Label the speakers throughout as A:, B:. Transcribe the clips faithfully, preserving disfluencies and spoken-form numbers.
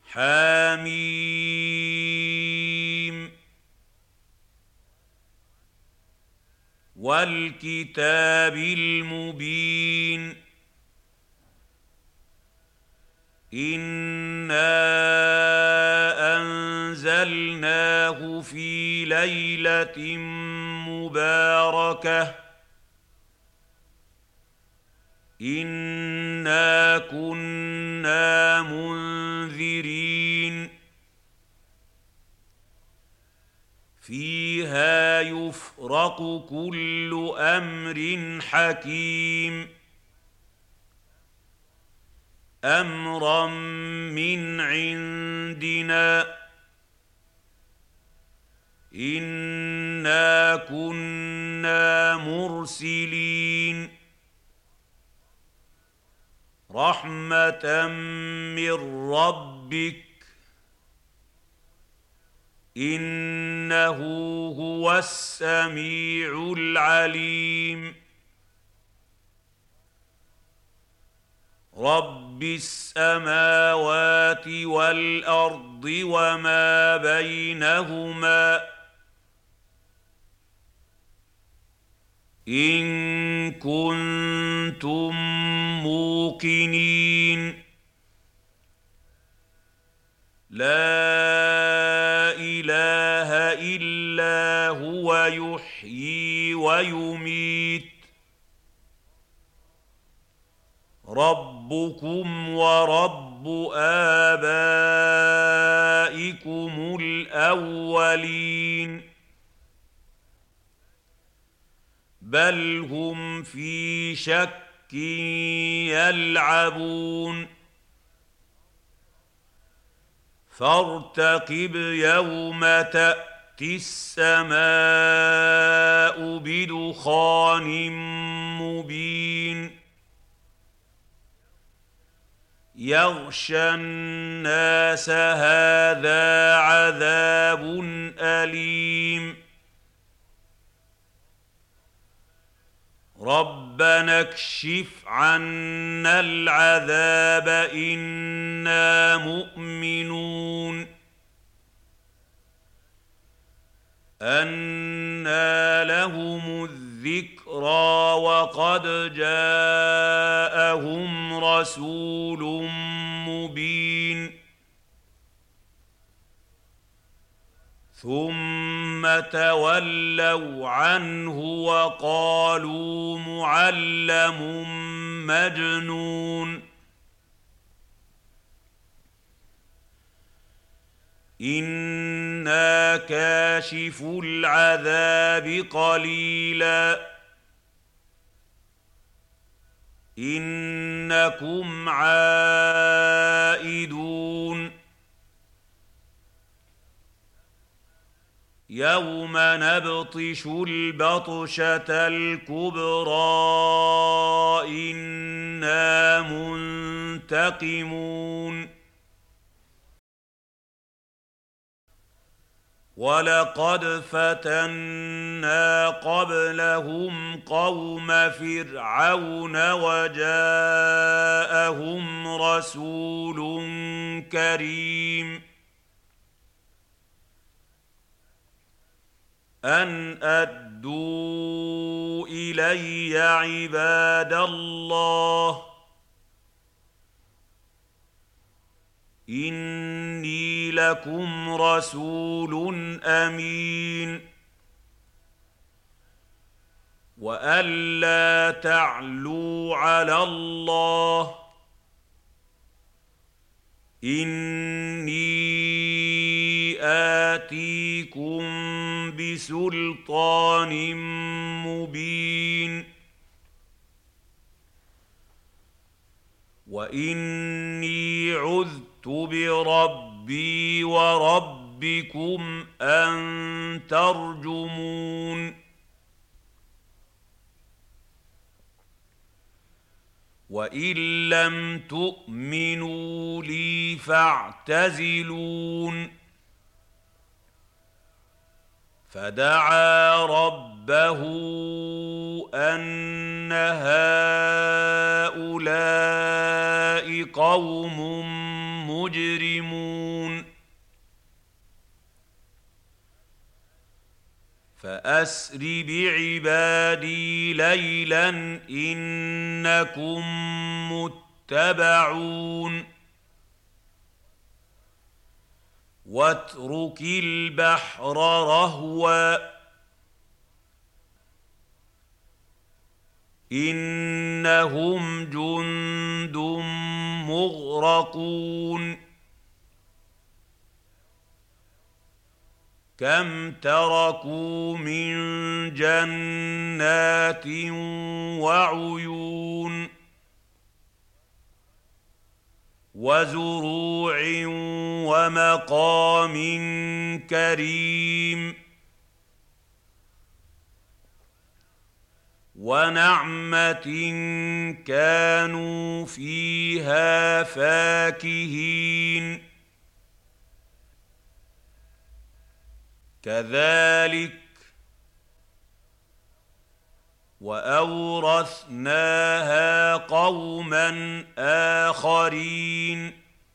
A: حم والكتاب المبين إنا أنزلناه في ليلة مباركة إنا كنا منذرين فيها يفرق كل أمر حكيم أمرا من عندنا إنا كنا مرسلين رحمة من ربك إنه هو السميع العليم رب السماوات والأرض وما بينهما إن كنتم موقنين لا إله إلا هو يحيي ويميت ربكم ورب آبائكم الأولين بل هم في شك يلعبون فارتقب يوم تأتي السماء بدخان مبين يغشى الناس هذا عذاب أليم ربنا اكشف عنا العذاب إنا مؤمنون أنى لهم الذكرى وقد جاءهم رسول مبين ثم تولوا عنه وقالوا معلم مجنون إنا كاشف العذاب قليلا إنكم عائدون يوم نبطش البطشة الكبرى إنا منتقمون ولقد فتنا قبلهم قوم فرعون وجاءهم رسول كريم أن أدوا إلي عباد الله إني لكم رسول أمين وألا تعلوا على الله إني آتيكم بسلطان مبين وإني عذت بربي وربكم أن ترجمون وإن لم تؤمنوا لي فاعتزلون فدعا ربه أن هؤلاء قوم مجرمون فأسر بعبادي ليلا إنكم متبعون واترك البحر رهوا إنهم جند مغرقون كم تركوا من جنات وعيون وزروع ومقام كريم ونعمة كانوا فيها فاكهين كذلك وأورثناها قوما آخرين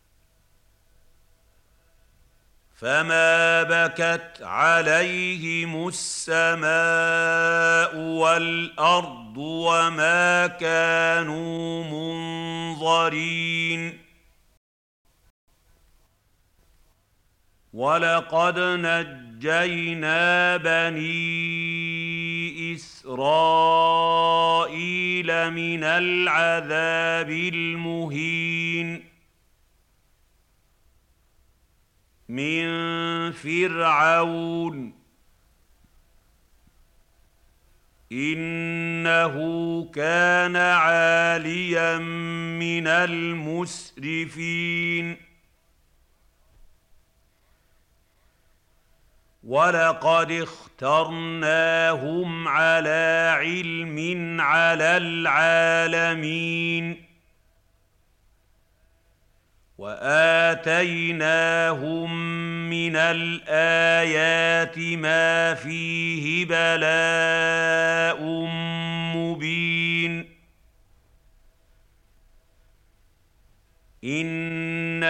A: فما بكت عليهم السماء والأرض وما كانوا منظرين ولقد نجينا بني إسرائيل من العذاب المهين من فرعون إنه كان عاليا من المسرفين ولقد اخترناهم على علم على العالمين وآتيناهم من الآيات ما فيه بلاء مبين إن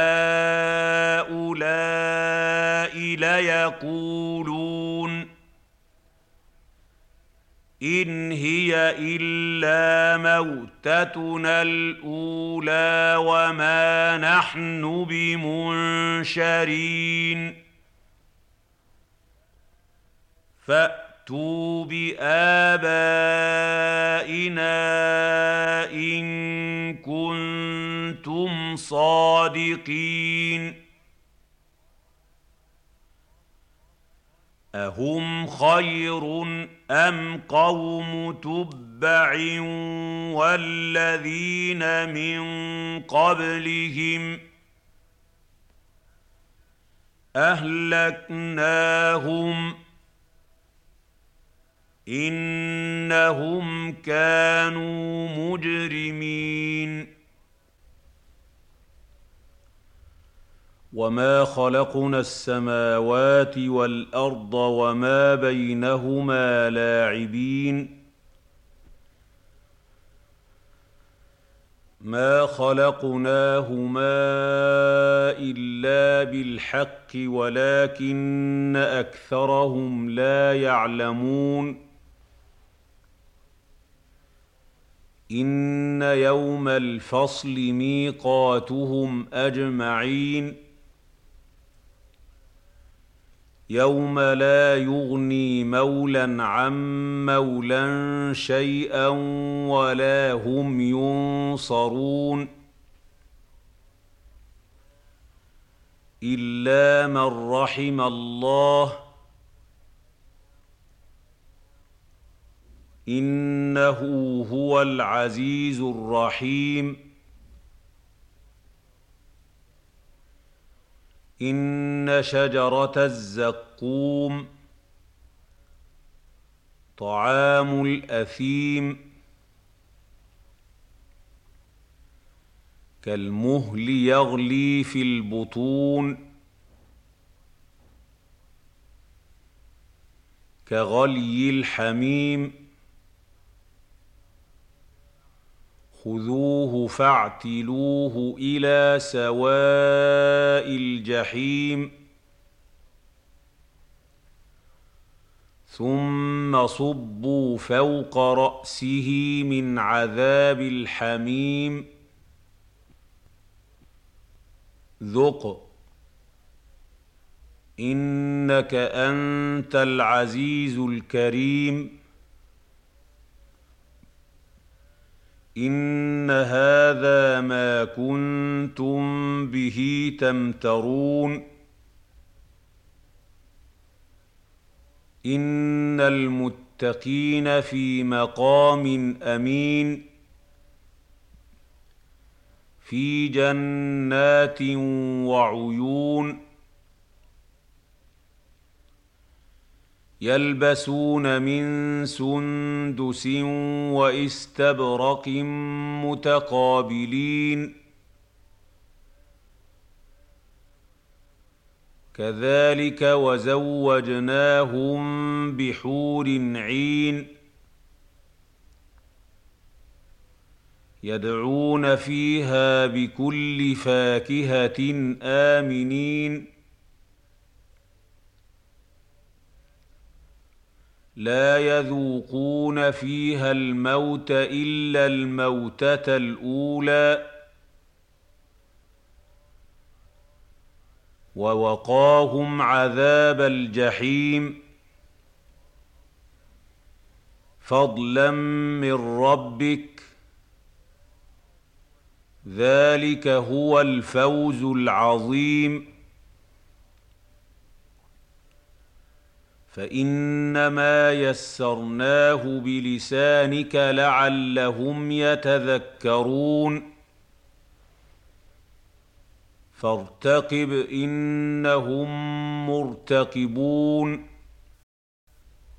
A: هؤلاء ليقولون إن هي إلا موتتنا الأولى وما نحن بمنشرين فأتوا بآبائنا إن كنتم صادقين أهم خير أم قوم تبع والذين من قبلهم أهلكناهم إنهم كانوا مجرمين وما خلقنا السماوات والأرض وما بينهما لاعبين ما خلقناهما إلا بالحق ولكن أكثرهم لا يعلمون إن يوم الفصل ميقاتهم أجمعين يوم لا يغني مولى عن مولى شيئا ولا هم ينصرون إلا من رحم الله إنه هو العزيز الرحيم إن شجرة الزقوم طعام الأثيم كالمهل يغلي في البطون كغلي الحميم خذوه فاعتلوه إلى سواء الجحيم ثم صبوا فوق رأسه من عذاب الحميم ذق إنك أنت العزيز الكريم إن هذا ما كنتم به تمترون إن المتقين في مقام أمين في جنات وعيون يلبسون من سندس واستبرق متقابلين كذلك وزوجناهم بحور عين يدعون فيها بكل فاكهة آمنين لا يذوقون فيها الموت إلا الموتة الأولى ووقاهم عذاب الجحيم فضلا من ربك ذلك هو الفوز العظيم فإنما يسرناه بلسانك لعلهم يتذكرون فارتقب إنهم مرتقبون